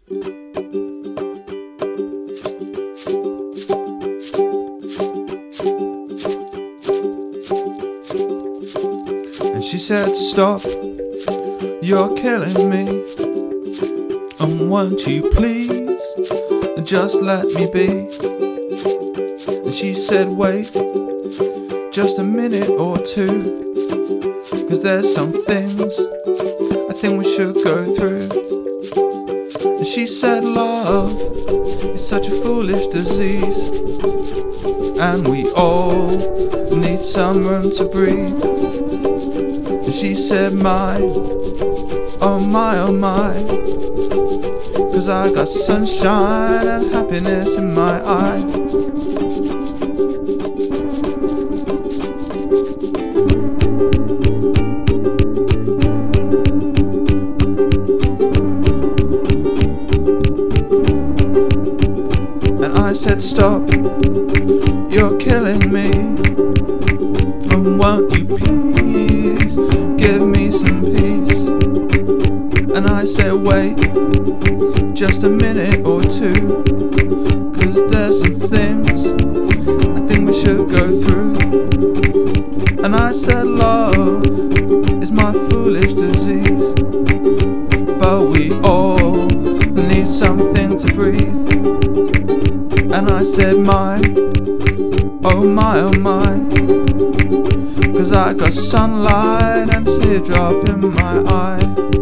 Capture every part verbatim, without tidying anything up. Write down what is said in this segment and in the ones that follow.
And she said, stop, you're killing me. And won't you please just let me be? And she said, wait just a minute or two, 'cause there's some things I think we should go through. And she said, love is such a foolish disease, and we all need some room to breathe. And she said, my, oh my, oh my, 'cause I got sunshine and happiness in my eye. And I said, stop, you're killing me. And won't you please give me some peace? And I said, wait just a minute or two, 'cause there's some things I think we should go through. And I said, love is my foolish disease, but we all need something to breathe. And I said, my, oh my, oh my, 'cause I got sunlight and a teardrop in my eye.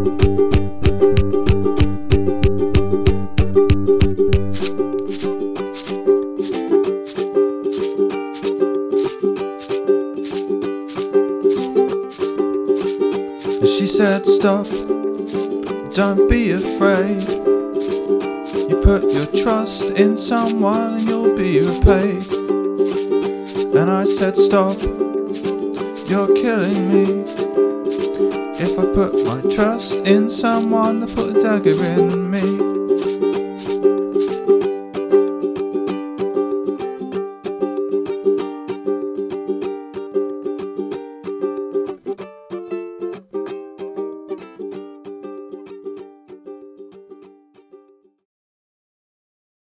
And she said, stop, don't be afraid. You put your trust in someone and you'll be repaid. And I said, stop, you're killing me. If I put my trust in someone, they put a dagger in